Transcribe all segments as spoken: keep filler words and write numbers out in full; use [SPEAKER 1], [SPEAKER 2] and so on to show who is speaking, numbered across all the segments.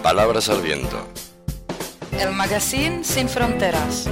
[SPEAKER 1] Palabras al viento.
[SPEAKER 2] El magazine sin fronteras.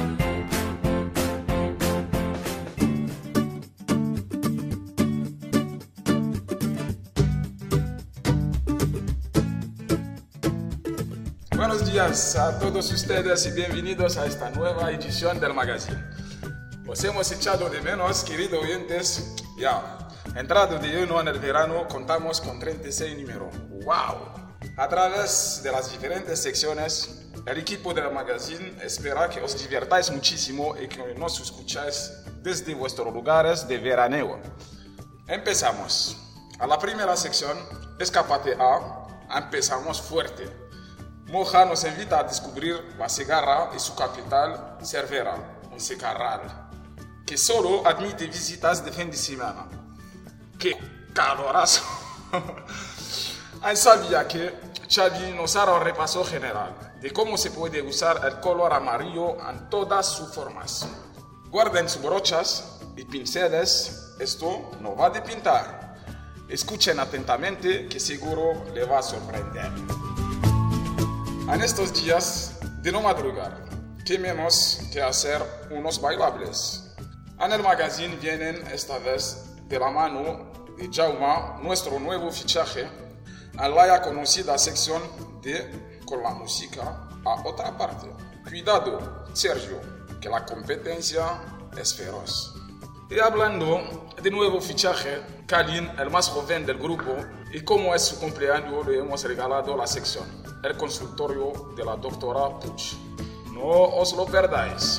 [SPEAKER 3] Buenos días a todos ustedes y bienvenidos a esta nueva edición del magazine. Os hemos echado de menos, queridos oyentes. Ya, entrado de lleno en el verano, contamos con treinta y seis números. ¡Wow! A través de las diferentes secciones, el equipo del magazine espera que os divirtáis muchísimo y que nos escucháis desde vuestros lugares de veraneo. Empezamos. A la primera sección, Escápate A, empezamos fuerte. Moja nos invita a descubrir la Segarra y su capital, Cervera, un secarral, que solo admite visitas de fin de semana. ¡Qué calorazo! ¿Han sabía que Xavi nos hará un repaso general de cómo se puede usar el color amarillo en todas sus formas? Guarden sus brochas y pinceles, esto no va de pintar. Escuchen atentamente que seguro le va a sorprender. En estos días de no madrugar, ¿qué menos que hacer unos bailables? En el magazine vienen esta vez de la mano de Jauma, nuestro nuevo fichaje, en la ya conocida sección de Con la música a otra parte. Cuidado, Sergio, que la competencia es feroz. Y hablando de nuevo fichaje, Kalin, el más joven del grupo, y como es su cumpleaños, le hemos regalado la sección, el consultorio de la doctora Puch. No os lo perdáis.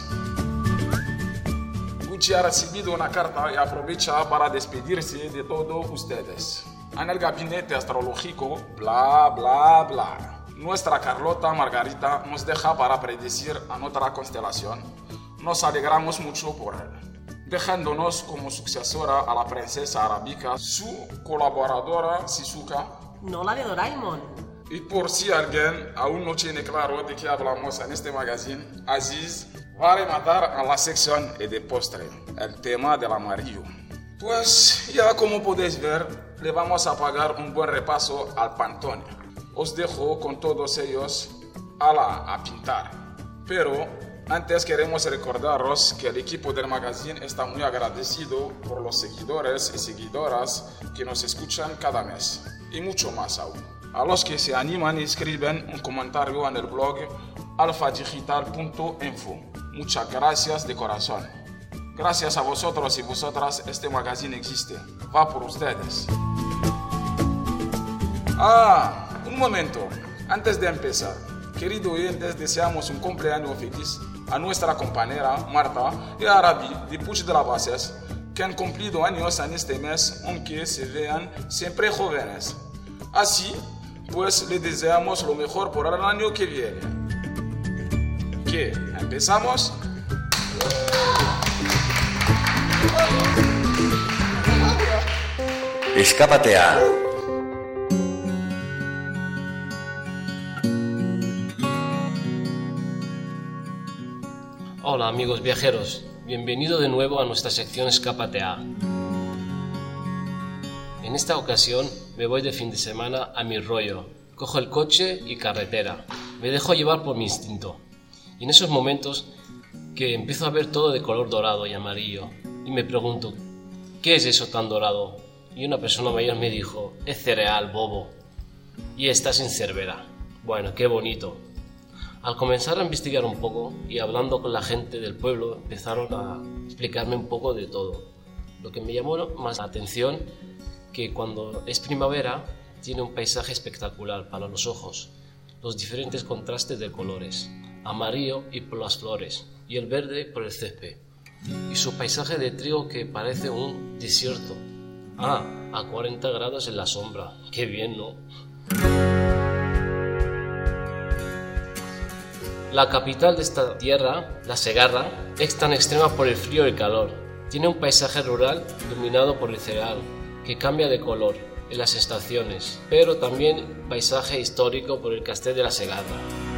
[SPEAKER 3] Gucci ha recibido una carta y aprovecha para despedirse de todos ustedes. En el gabinete astrológico, bla, bla, bla. Nuestra Carlota Margarita nos deja para predecir a otra constelación. Nos alegramos mucho por él, dejándonos como sucesora a la princesa arábica, su colaboradora Shizuka.
[SPEAKER 4] No la de Doraemon.
[SPEAKER 3] Y por si alguien aún no tiene claro de qué hablamos en este magazine, Aziz va a rematar a la sección de postre, el tema del amarillo. Pues ya como podéis ver, le vamos a pagar un buen repaso al Pantone. Os dejo con todos ellos a la a pintar. Pero antes queremos recordaros que el equipo del magazine está muy agradecido por los seguidores y seguidoras que nos escuchan cada mes. Y mucho más aún. A los que se animan y escriben un comentario en el blog alfa digital punto info. Muchas gracias de corazón. Gracias a vosotros y vosotras este magazine existe. Va por ustedes. Ah, un momento. Antes de empezar, queridos oyentes, deseamos un cumpleaños feliz a nuestra compañera Marta y a Arabi de Puig de la Bases, que han cumplido años en este mes, aunque se vean siempre jóvenes. Así, pues le deseamos lo mejor por el año que viene. ¿Qué? ¿Empezamos?
[SPEAKER 1] Escápate A.
[SPEAKER 5] Hola amigos viajeros, bienvenido de nuevo a nuestra sección Escápate A. En esta ocasión me voy de fin de semana a mi rollo, cojo el coche y carretera, me dejo llevar por mi instinto. Y en esos momentos que empiezo a ver todo de color dorado y amarillo y me pregunto, ¿qué es eso tan dorado? Y una persona mayor me dijo, es cereal, bobo, y estás en Cervera. Bueno, qué bonito. Al comenzar a investigar un poco y hablando con la gente del pueblo, empezaron a explicarme un poco de todo. Lo que me llamó más la atención, que cuando es primavera, tiene un paisaje espectacular para los ojos. Los diferentes contrastes de colores, amarillo y por las flores, y el verde por el césped. Y su paisaje de trigo que parece un desierto. Ah, a cuarenta grados en la sombra. Qué bien, ¿no? La capital de esta tierra, la Segarra, es tan extrema por el frío y el calor. Tiene un paisaje rural dominado por el cereal, que cambia de color en las estaciones, pero también paisaje histórico por el Castell de la Segarra.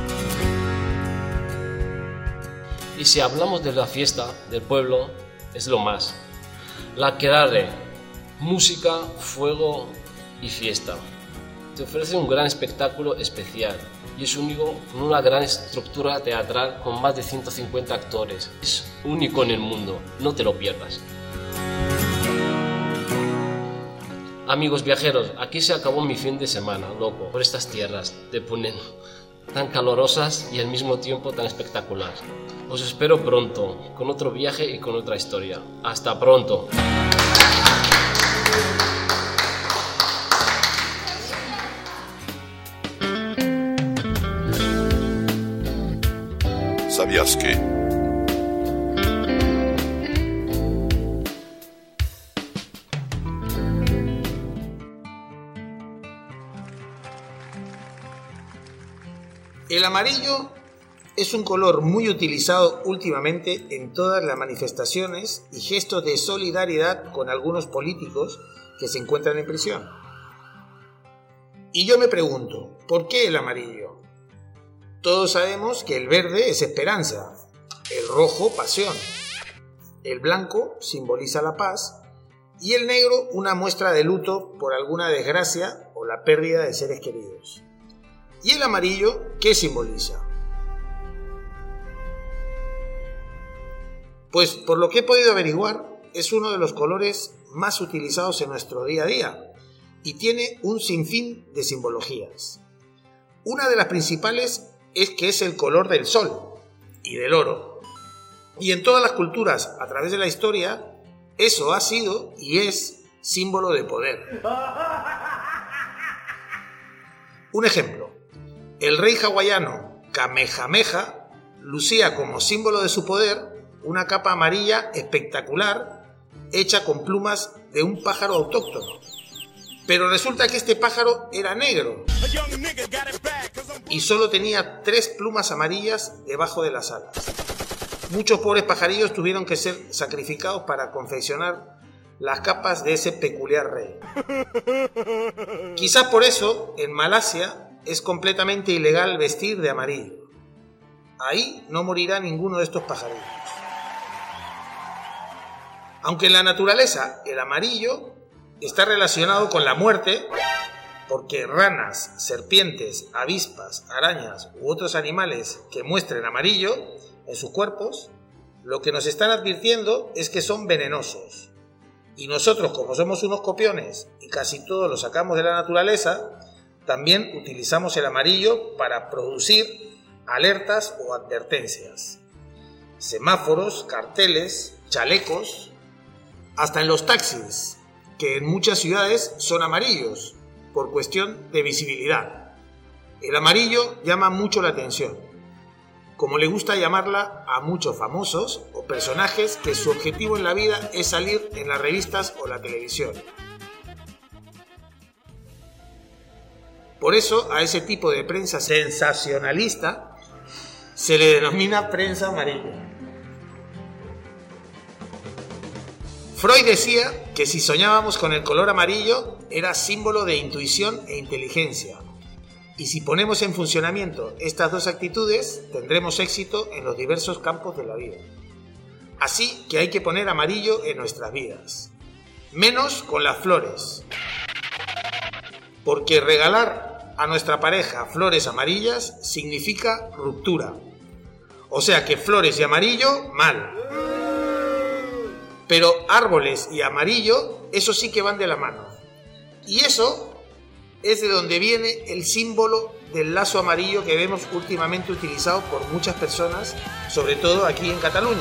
[SPEAKER 5] Y si hablamos de la fiesta del pueblo, es lo más. La Aquelarre, música, fuego y fiesta. te ofrece un gran espectáculo especial y es único con una gran estructura teatral con más de ciento cincuenta actores. Es único en el mundo, no te lo pierdas. Amigos viajeros, aquí se acabó mi fin de semana, loco, por estas tierras de Ponent, tan calurosas y al mismo tiempo tan espectaculares. Os espero pronto, con otro viaje y con otra historia. ¡Hasta pronto!
[SPEAKER 1] ¿Sabías que?
[SPEAKER 4] El amarillo es un color muy utilizado últimamente en todas las manifestaciones y gestos de solidaridad con algunos políticos que se encuentran en prisión. Y yo me pregunto, ¿por qué el amarillo? Todos sabemos que el verde es esperanza, el rojo pasión, el blanco simboliza la paz y el negro una muestra de luto por alguna desgracia o la pérdida de seres queridos. ¿Y el amarillo qué simboliza? Pues por lo que he podido averiguar, es uno de los colores más utilizados en nuestro día a día y tiene un sinfín de simbologías. Una de las principales es que es el color del sol y del oro. Y en todas las culturas, a través de la historia, eso ha sido y es símbolo de poder. Un ejemplo. El rey hawaiano Kamehameha lucía como símbolo de su poder una capa amarilla espectacular hecha con plumas de un pájaro autóctono. Pero resulta que este pájaro era negro y solo tenía tres plumas amarillas debajo de las alas. Muchos pobres pajarillos tuvieron que ser sacrificados para confeccionar las capas de ese peculiar rey. Quizás por eso en Malasia es completamente ilegal vestir de amarillo. Ahí no morirá ninguno de estos pajarillos. Aunque en la naturaleza el amarillo está relacionado con la muerte, porque ranas, serpientes, avispas, arañas u otros animales que muestren amarillo en sus cuerpos, lo que nos están advirtiendo es que son venenosos. Y nosotros, como somos unos copiones y casi todo lo sacamos de la naturaleza, también utilizamos el amarillo para producir alertas o advertencias. Semáforos, carteles, chalecos, hasta en los taxis, que en muchas ciudades son amarillos, por cuestión de visibilidad. El amarillo llama mucho la atención, como le gusta llamarla a muchos famosos o personajes que su objetivo en la vida es salir en las revistas o la televisión. Por eso a ese tipo de prensa sensacionalista se le denomina prensa amarilla. Freud decía que si soñábamos con el color amarillo era símbolo de intuición e inteligencia. Y si ponemos en funcionamiento estas dos actitudes, tendremos éxito en los diversos campos de la vida. Así que hay que poner amarillo en nuestras vidas. Menos con las flores. Porque regalar a nuestra pareja flores amarillas significa ruptura. O sea que flores y amarillo, mal. Pero árboles y amarillo, eso sí que van de la mano. Y eso es de donde viene el símbolo del lazo amarillo que vemos últimamente utilizado por muchas personas, sobre todo aquí en Cataluña.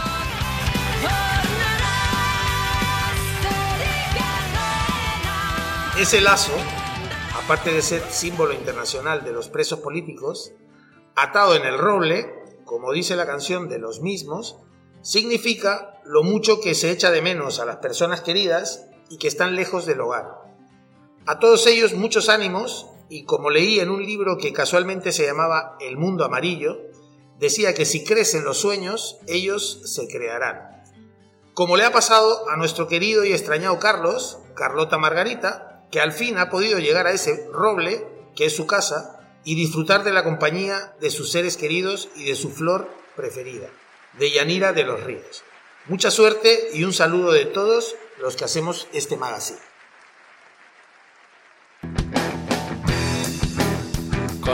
[SPEAKER 4] Ese lazo, aparte de ser símbolo internacional de los presos políticos, atado en el roble, como dice la canción de los mismos, significa lo mucho que se echa de menos a las personas queridas y que están lejos del hogar. A todos ellos muchos ánimos, y como leí en un libro que casualmente se llamaba El mundo amarillo, decía que si crecen los sueños, ellos se crearán. Como le ha pasado a nuestro querido y extrañado Carlos, Carlota Margarita, que al fin ha podido llegar a ese roble, que es su casa, y disfrutar de la compañía de sus seres queridos y de su flor preferida, de Yanira de los Ríos. Mucha suerte y un saludo de todos los que hacemos este magazine.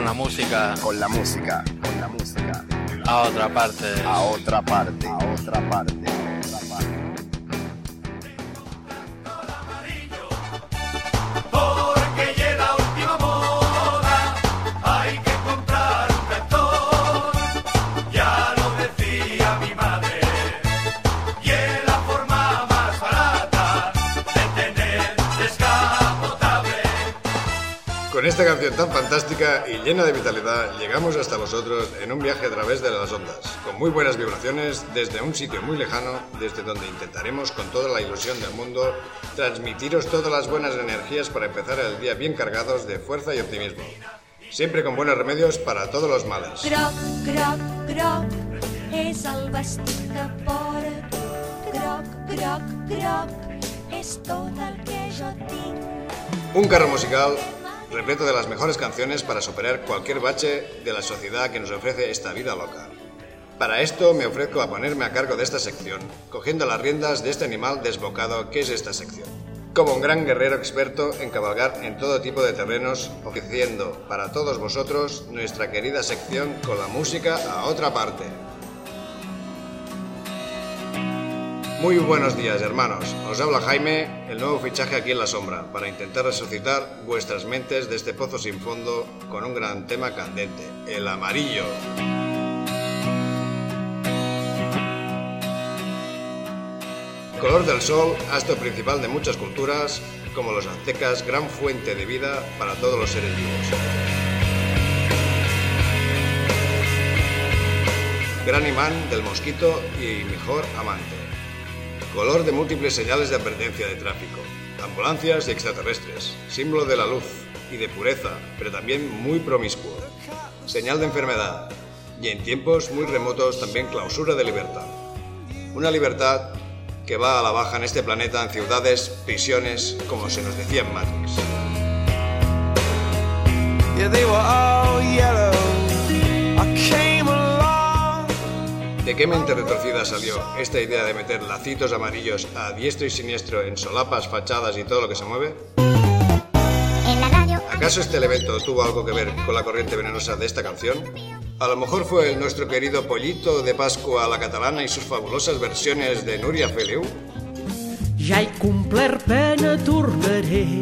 [SPEAKER 6] con la música.
[SPEAKER 7] Con la música. Con la música.
[SPEAKER 6] A otra parte.
[SPEAKER 7] A otra parte. A otra parte.
[SPEAKER 8] Con esta canción tan fantástica y llena de vitalidad, llegamos hasta vosotros en un viaje a través de las ondas, con muy buenas vibraciones desde un sitio muy lejano, desde donde intentaremos con toda la ilusión del mundo transmitiros todas las buenas energías para empezar el día bien cargados de fuerza y optimismo, siempre con buenos remedios para todos los males.
[SPEAKER 9] Groc, groc, groc, és el vestit que porto. Groc, groc, groc, és tot el que jo tinc.
[SPEAKER 8] Un carro musical repleto de las mejores canciones para superar cualquier bache de la sociedad que nos ofrece esta vida loca. Para esto me ofrezco a ponerme a cargo de esta sección, cogiendo las riendas de este animal desbocado que es esta sección. Como un gran guerrero experto en cabalgar en todo tipo de terrenos, ofreciendo para todos vosotros nuestra querida sección con la música a otra parte. Muy buenos días, hermanos. Os habla Jaime, el nuevo fichaje aquí en la sombra, para intentar resucitar vuestras mentes de este pozo sin fondo con un gran tema candente, el amarillo. Color del sol, astro principal de muchas culturas, como los aztecas, gran fuente de vida para todos los seres vivos. Gran imán del mosquito y mejor amante. Color de múltiples señales de advertencia de tráfico, ambulancias y extraterrestres, símbolo de la luz y de pureza, pero también muy promiscuo. Señal de enfermedad y en tiempos muy remotos también clausura de libertad. Una libertad que va a la baja en este planeta en ciudades, prisiones, como se nos decía en Matrix. Yeah, they were all yellow. I came along. ¿De qué mente retorcida salió esta idea de meter lacitos amarillos a diestro y siniestro en solapas, fachadas y todo lo que se mueve? ¿Acaso este elemento tuvo algo que ver con la corriente venenosa de esta canción? A lo mejor fue el nuestro querido pollito de Pascua a la catalana y sus fabulosas versiones de Núria Feliu.
[SPEAKER 10] Ja he complert pena, tornaré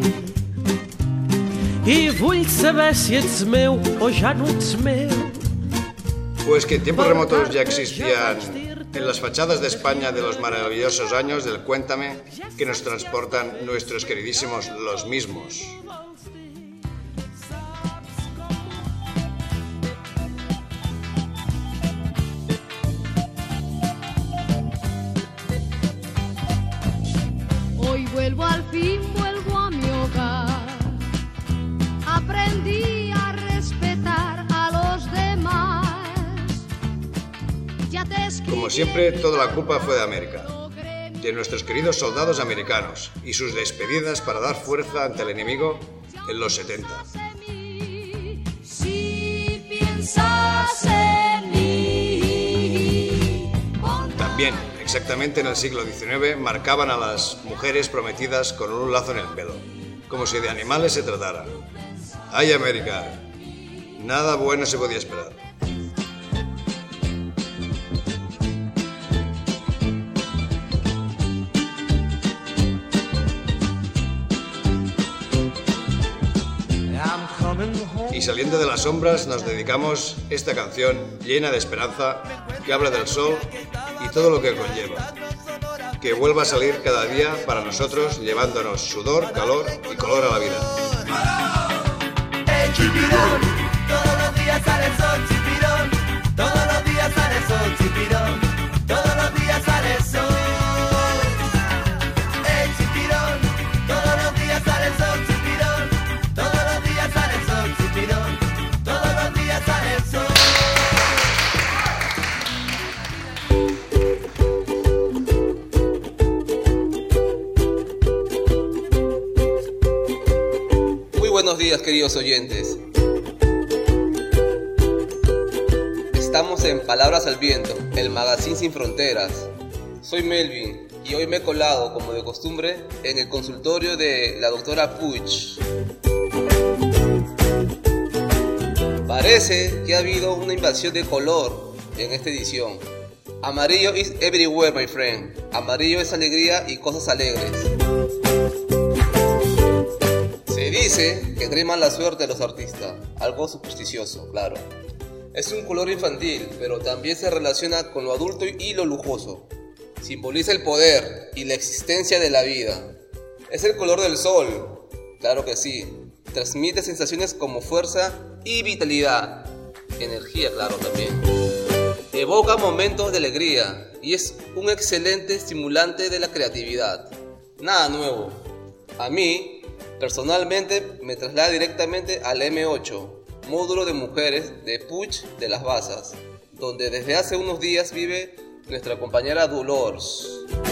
[SPEAKER 10] i vull saber si ets meu o ja no ets meu.
[SPEAKER 8] Pues que en tiempos remotos ya existían en las fachadas de España de los maravillosos años del Cuéntame que nos transportan nuestros queridísimos Los Mismos.
[SPEAKER 11] Hoy vuelvo al fin, vuelvo a mi hogar. Aprendí a respetar a los demás.
[SPEAKER 8] Como siempre, toda la culpa fue de América, de nuestros queridos soldados americanos y sus despedidas para dar fuerza ante el enemigo en los setenta. También, exactamente en el siglo diecinueve, marcaban a las mujeres prometidas con un lazo en el pelo, como si de animales se tratara. ¡Ay, América! Nada bueno se podía esperar. Y saliendo de las sombras nos dedicamos esta canción llena de esperanza que habla del sol y todo lo que conlleva. Que vuelva a salir cada día para nosotros llevándonos sudor, calor y color a la vida.
[SPEAKER 12] Chipirón, todos los días sale el sol, chipirón, todos los días sale el sol, chipirón, todos los días sale el sol. El chipirón, todos los días sale el sol, chipirón, todos los días sale el sol, chipirón, todos los días sale el sol.
[SPEAKER 13] Muy buenos días, queridos oyentes. Estamos en Palabras al Viento, el magazine sin fronteras. Soy Melvin y hoy me he colado, como de costumbre, en el consultorio de la doctora Puig Parece que ha habido una invasión de color en esta edición. Amarillo is everywhere, my friend. Amarillo es alegría y cosas alegres. Se dice que trae mala suerte a los artistas, algo supersticioso, claro. Es un color infantil, pero también se relaciona con lo adulto y lo lujoso. Simboliza el poder y la existencia de la vida. Es el color del sol, claro que sí. Transmite sensaciones como fuerza y vitalidad. Energía, claro, también. Evoca momentos de alegría y es un excelente estimulante de la creatividad. Nada nuevo. A mí, personalmente, me traslada directamente al eme ocho, módulo de mujeres de Puig de las Bazas, donde desde hace unos días vive nuestra compañera Dolores.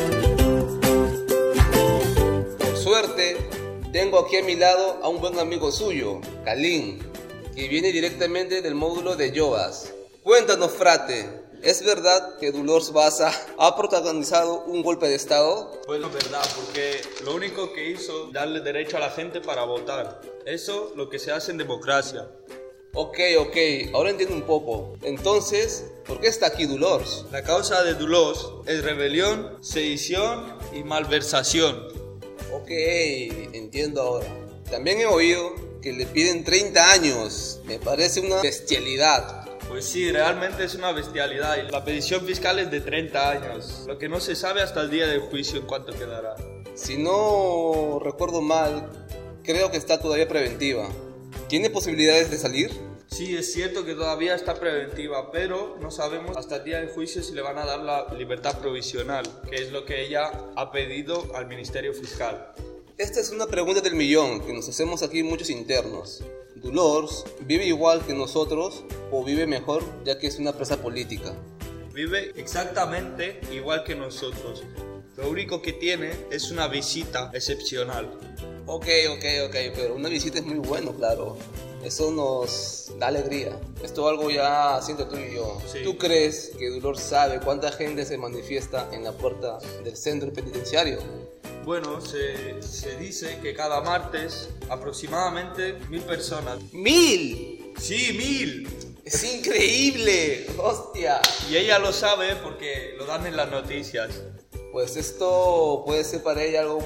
[SPEAKER 13] Por suerte, tengo aquí a mi lado a un buen amigo suyo, Kalin, que viene directamente del módulo de Yobas. Cuéntanos, frate, ¿es verdad que Dolores Baza ha protagonizado un golpe de estado?
[SPEAKER 14] Pues no es verdad, porque lo único que hizo es darle derecho a la gente para votar. Eso lo que se hace en democracia.
[SPEAKER 13] Ok, ok, ahora entiendo un poco. Entonces, ¿por qué está aquí Dolores?
[SPEAKER 14] La causa de Dolores es rebelión, sedición y malversación.
[SPEAKER 13] Ok, entiendo ahora. También he oído que le piden treinta años. Me parece una bestialidad.
[SPEAKER 14] Pues sí, realmente es una bestialidad y la petición fiscal es de treinta años, lo que no se sabe hasta el día del juicio en cuánto quedará.
[SPEAKER 13] Si no recuerdo mal, creo que está todavía preventiva. ¿Tiene posibilidades de salir?
[SPEAKER 14] Sí, es cierto que todavía está preventiva, pero no sabemos hasta el día del juicio si le van a dar la libertad provisional, que es lo que ella ha pedido al Ministerio Fiscal.
[SPEAKER 13] Esta es una pregunta del millón que nos hacemos aquí muchos internos. ¿Dolores vive igual que nosotros o vive mejor ya que es una presa política?
[SPEAKER 14] Vive exactamente igual que nosotros. Lo único que tiene es una visita excepcional.
[SPEAKER 13] Ok, ok, ok, pero una visita es muy bueno, claro. Eso nos da alegría. Esto es algo ya siento tú y yo.
[SPEAKER 14] Sí.
[SPEAKER 13] ¿Tú crees que Dolores sabe cuánta gente se manifiesta en la puerta del centro penitenciario?
[SPEAKER 14] Bueno, se, se dice que cada martes aproximadamente mil personas.
[SPEAKER 13] ¡Mil!
[SPEAKER 14] Sí, mil.
[SPEAKER 13] ¡Es increíble! ¡Hostia!
[SPEAKER 14] Y ella lo sabe porque lo dan en las noticias.
[SPEAKER 13] Pues esto puede ser para ella algo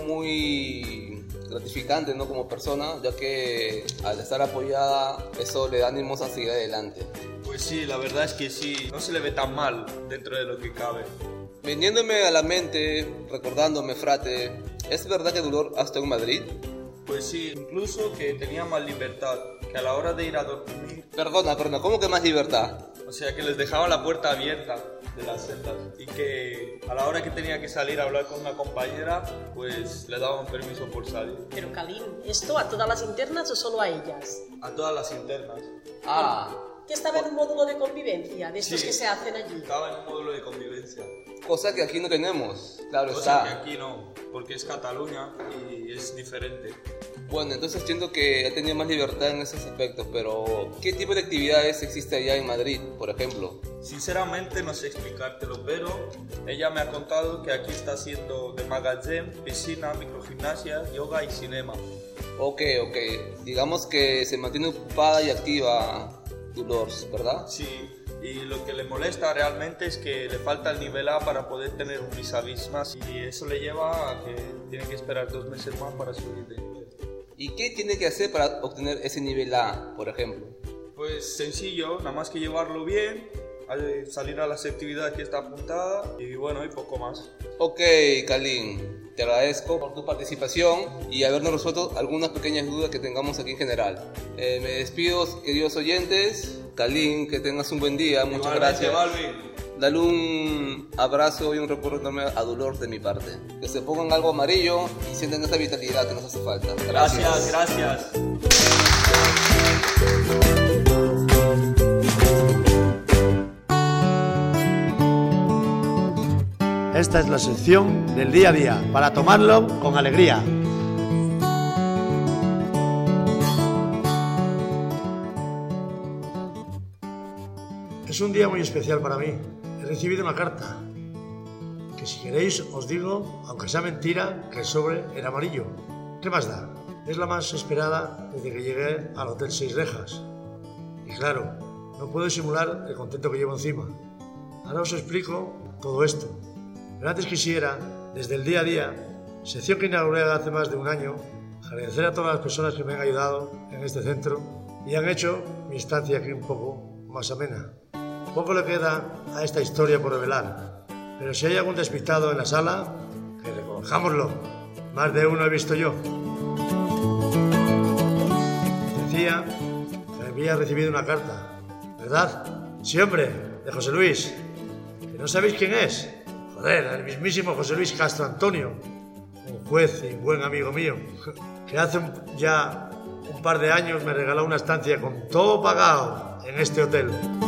[SPEAKER 13] muy gratificante, ¿no? Como persona, ya que al estar apoyada, eso le da ánimos a seguir adelante.
[SPEAKER 14] Pues sí, la verdad es que sí, no se le ve tan mal dentro de lo que cabe.
[SPEAKER 13] Viniéndome a la mente, recordándome, frate, ¿es verdad que Dolores ha estado en Madrid?
[SPEAKER 14] Pues sí, incluso que tenía más libertad, que a la hora de ir a dormir...
[SPEAKER 13] Perdona, perdona, ¿cómo que más libertad?
[SPEAKER 14] O sea, que les dejaban la puerta abierta de las celdas y que a la hora que tenía que salir a hablar con una compañera, pues le daban permiso por salir.
[SPEAKER 15] Pero Kalin, ¿esto a todas las internas o solo a ellas?
[SPEAKER 14] A todas las internas.
[SPEAKER 13] Ah.
[SPEAKER 15] ¿Que estaba en un módulo de convivencia, de estos
[SPEAKER 14] Sí,
[SPEAKER 15] que se hacen allí?
[SPEAKER 14] Estaba en un módulo de convivencia.
[SPEAKER 13] Cosa que aquí no tenemos, claro
[SPEAKER 14] Cosa
[SPEAKER 13] está.
[SPEAKER 14] que aquí no, porque es Cataluña y es diferente.
[SPEAKER 13] Bueno, entonces siento que ha tenido más libertad en esos aspectos, pero ¿qué tipo de actividades existe allá en Madrid, por ejemplo?
[SPEAKER 14] Sinceramente no sé explicártelo, pero ella me ha contado que aquí está haciendo de magazine, piscina, microgimnasia, yoga y cinema.
[SPEAKER 13] Ok, ok. Digamos que se mantiene ocupada y activa Dolores, ¿verdad?
[SPEAKER 14] Sí, y lo que le molesta realmente es que le falta el nivel A para poder tener un vis a vis más y eso le lleva a que tiene que esperar dos meses más para subir de nivel.
[SPEAKER 13] ¿Y qué tiene que hacer para obtener ese nivel A, por ejemplo?
[SPEAKER 14] Pues sencillo, nada más que llevarlo bien, salir a las actividades que está apuntada y bueno, y poco más.
[SPEAKER 13] Ok, Kalin, te agradezco por tu participación y habernos resuelto algunas pequeñas dudas que tengamos aquí en general. Eh, me despido, queridos oyentes. Kalin, que tengas un buen día, muchas
[SPEAKER 14] Igualmente,
[SPEAKER 13] gracias.
[SPEAKER 14] Balvin.
[SPEAKER 13] Dale un abrazo y un recuerdo enorme a Dolores de mi parte. Que se pongan algo amarillo y sientan esa vitalidad que nos hace falta.
[SPEAKER 14] Gracias, gracias.
[SPEAKER 16] Esta es la sección del día a día, para tomarlo con alegría. Es un día muy especial para mí. He recibido una carta, que si queréis os digo, aunque sea mentira, que el sobre era amarillo. ¿Qué más da? Es la más esperada desde que llegué al Hotel Seis Rejas. Y Y claro, no puedo simular el contento que llevo encima. Ahora os explico todo esto. Pero antes quisiera, desde el día a día, sección que inauguré hace más de un año, agradecer a todas las personas que me han ayudado en este centro y han hecho mi estancia aquí un poco más amena. Poco le queda a esta historia por revelar, pero si hay algún despistado en la sala, que recojámoslo. Más de uno he visto yo. Decía que me había recibido una carta, ¿verdad? Sí, hombre, de José Luis. ¿Que no sabéis quién es? Joder, el mismísimo José Luis Castro Antonio, un juez y buen amigo mío, que hace ya un par de años me regaló una estancia con todo pagado en este hotel.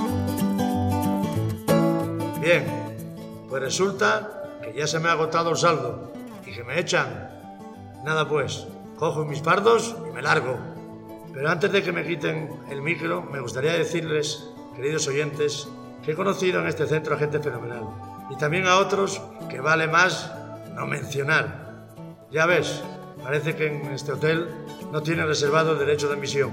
[SPEAKER 16] Bien, pues resulta que ya se me ha agotado el saldo y que me echan. Nada pues, cojo mis pardos y me largo. Pero antes de que me quiten el micro, me gustaría decirles, queridos oyentes, que he conocido en este centro a gente fenomenal y también a otros que vale más no mencionar. Ya ves, parece que en este hotel no tienen reservado el derecho de admisión.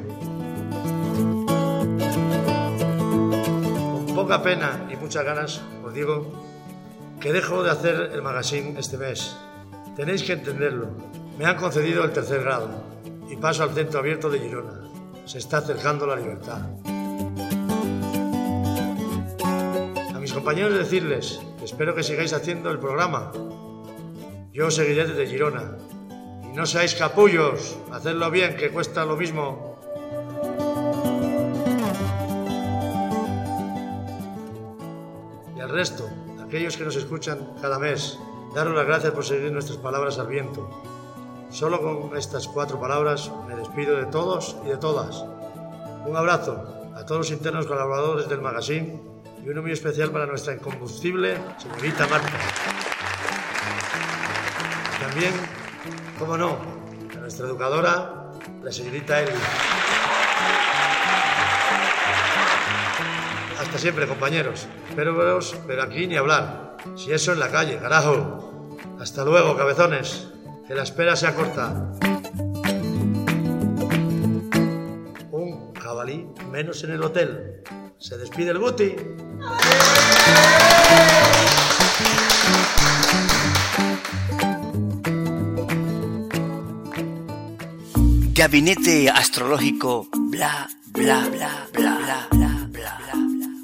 [SPEAKER 16] Con poca pena y muchas ganas os digo que dejo de hacer el magazine este mes. Tenéis que entenderlo. Me han concedido el tercer grado y paso al centro abierto de Girona. Se está acercando la libertad. A mis compañeros decirles que espero que sigáis haciendo el programa. Yo seguiré desde Girona. Y no seáis capullos, hacedlo bien, que cuesta lo mismo. Y al resto, aquellos que nos escuchan cada mes, daros las gracias por seguir nuestras palabras al viento. Solo con estas cuatro palabras me despido de todos y de todas. Un abrazo a todos los internos colaboradores del magazine y uno muy especial para nuestra incombustible señorita Marta. Y también, cómo no, a nuestra educadora, la señorita Eli. Hasta siempre, compañeros. Espero veros, pero aquí ni hablar. Si eso en la calle, carajo. Hasta luego, cabezones. Que la espera sea corta. Un jabalí menos en el hotel. Se despide el Guti.
[SPEAKER 17] Gabinete astrológico, bla, bla, bla, bla, bla, bla, bla, bla.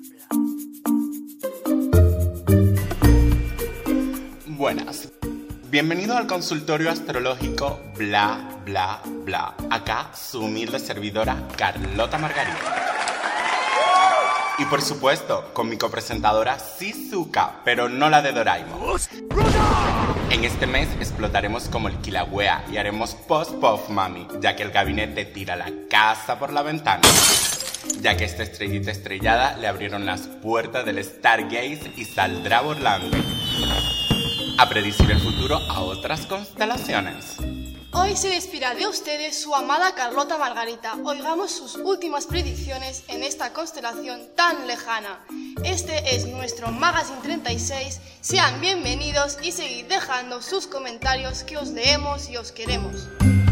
[SPEAKER 18] Buenas. Bienvenido al consultorio astrológico bla, bla, bla. Acá su humilde servidora Carlota Margarita. Y por supuesto, con mi copresentadora Shizuka, pero no la de Doraemon. En este mes explotaremos como el Kilauea y haremos post-puff mami, ya que el gabinete tira la casa por la ventana. Ya que esta estrellita estrellada le abrieron las puertas del Stargaze y saldrá volando a predecir el futuro a otras constelaciones.
[SPEAKER 19] Hoy se despide de ustedes su amada Carlota Margarita. Oigamos sus últimas predicciones en esta constelación tan lejana. Este es nuestro Magazine treinta y seis. Sean bienvenidos y seguid dejando sus comentarios, que os leemos y os queremos.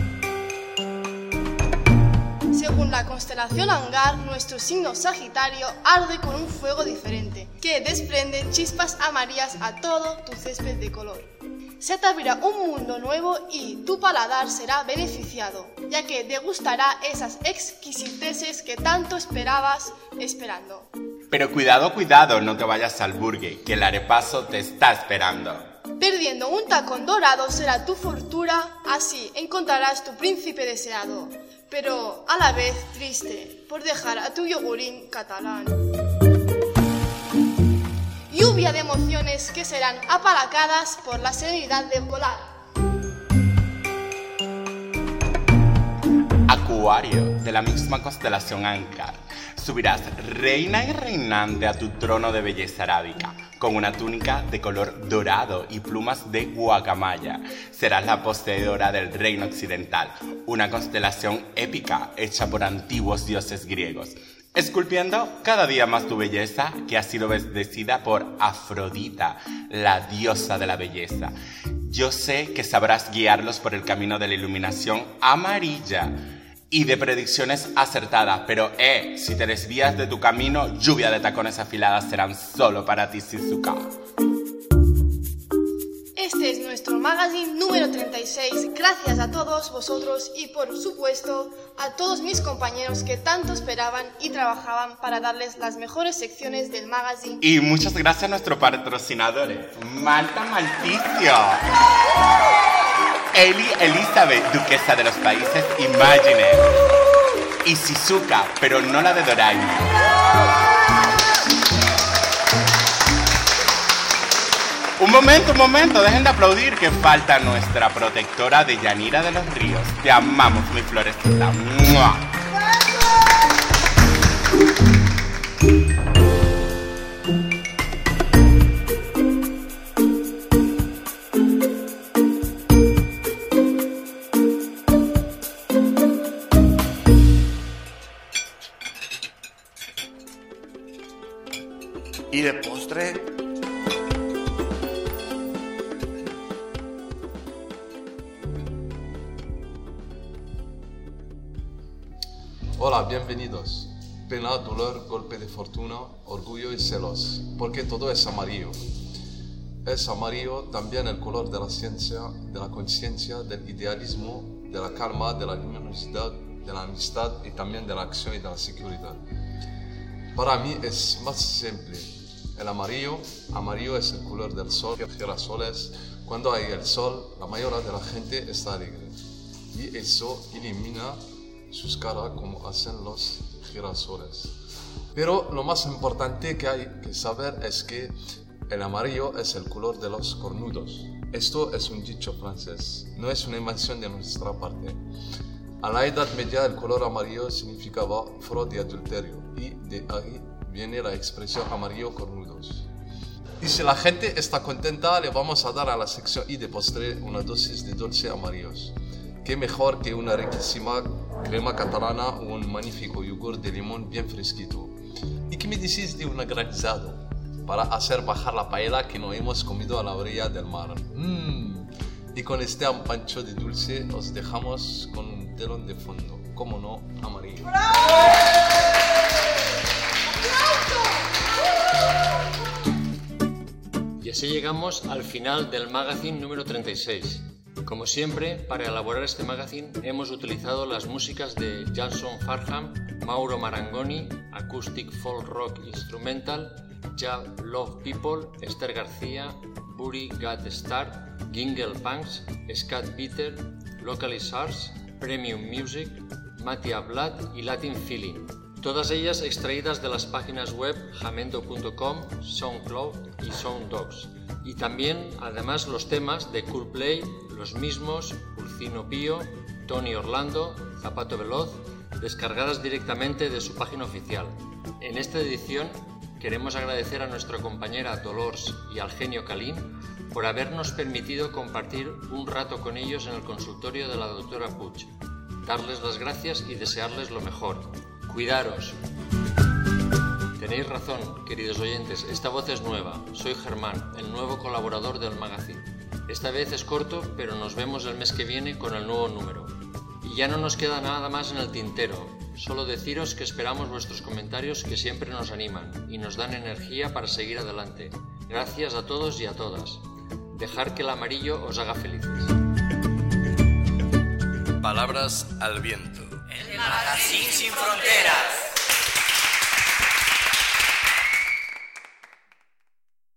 [SPEAKER 19] Según la constelación Angar, nuestro signo Sagitario arde con un fuego diferente, que desprende chispas amarillas a todo tu césped de color. Se te abrirá un mundo nuevo y tu paladar será beneficiado, ya que degustará esas exquisiteces que tanto esperabas esperando.
[SPEAKER 18] Pero cuidado, cuidado, no te vayas al burger, que el arepaso te está esperando.
[SPEAKER 19] Perdiendo un tacón dorado será tu fortuna, así encontrarás tu príncipe deseado, pero a la vez triste por dejar a tu yogurín catalán. Lluvia de emociones que serán apalacadas por la serenidad del volar.
[SPEAKER 18] Acuario, de la misma constelación Angar, subirás reina y reinante a tu trono de belleza arábica, con una túnica de color dorado y plumas de guacamaya. Serás la poseedora del reino occidental, una constelación épica hecha por antiguos dioses griegos, esculpiendo cada día más tu belleza, que ha sido bendecida por Afrodita, la diosa de la belleza. Yo sé que sabrás guiarlos por el camino de la iluminación amarilla. y de predicciones acertadas. Pero, eh, si te desvías de tu camino, lluvia de tacones afiladas serán solo para ti, Shizuka.
[SPEAKER 19] Este es nuestro magazine número treinta y seis. Gracias a todos vosotros y, por supuesto, a todos mis compañeros que tanto esperaban y trabajaban para darles las mejores secciones del magazine.
[SPEAKER 18] Y muchas gracias a nuestros patrocinadores. Malta Malticio, Eli Elizabeth, duquesa de los países Imagine, y Shizuka, pero no la de Doraemon. Un momento, un momento, dejen de aplaudir, que falta nuestra protectora de Yanira de los Ríos. Te amamos, mi florecita. ¡Mua!
[SPEAKER 7] ¿Y de postre?
[SPEAKER 20] Hola, bienvenidos. Pena, dolor, golpe de fortuna, orgullo y celos, porque todo es amarillo. Es amarillo también el color de la ciencia, de la conciencia, del idealismo, de la calma, de la luminosidad, de la amistad y también de la acción y de la seguridad. Para mí es más simple. El amarillo, amarillo es el color del sol, girasoles. Cuando hay el sol, la mayoría de la gente está alegre. Y eso ilumina sus caras como hacen los girasoles. Pero lo más importante que hay que saber es que el amarillo es el color de los cornudos. Esto es un dicho francés, no es una invención de nuestra parte. A la Edad Media el color amarillo significaba fraude y adulterio, y de ahí viene la expresión amarillo cornudos. Y si la gente está contenta, le vamos a dar a la sección y de postre una dosis de dulce amarillos. Qué mejor que una riquísima crema catalana o un magnífico yogur de limón bien fresquito. ¿Y qué me decís de un granizado para hacer bajar la paella que no hemos comido a la orilla del mar? Mm. Y con este ampancho de dulce os dejamos con un telón de fondo, como no, amarillo.
[SPEAKER 5] Y así llegamos al final del magazine número treinta y seis. Como siempre, para elaborar este magazine hemos utilizado las músicas de Jason Farham, Mauro Marangoni, Acoustic Folk Rock Instrumental, Ja Love People, Esther García, Buri Got Star, Gingle Punks, Scat Bitter, Localist Arts, Premium Music, Matia Blood y Latin Feeling. Todas ellas extraídas de las páginas web jamendo punto com, SoundCloud y SoundDogs. Y también, además, los temas de Cool Play, Los Mismos, Urcino Pío, Tony Orlando, Zapato Veloz, descargadas directamente de su página oficial. En esta edición queremos agradecer a nuestra compañera Dolors y al genio Calín por habernos permitido compartir un rato con ellos en el consultorio de la doctora Puig. Darles las gracias y desearles lo mejor. Cuidaros. Tenéis razón, queridos oyentes, esta voz es nueva. Soy Germán, el nuevo colaborador del magazine. Esta vez es corto, pero nos vemos el mes que viene con el nuevo número. Y ya no nos queda nada más en el tintero. Solo deciros que esperamos vuestros comentarios, que siempre nos animan y nos dan energía para seguir adelante. Gracias a todos y a todas. Dejar que el amarillo os haga felices.
[SPEAKER 1] Palabras al viento.
[SPEAKER 17] El magazine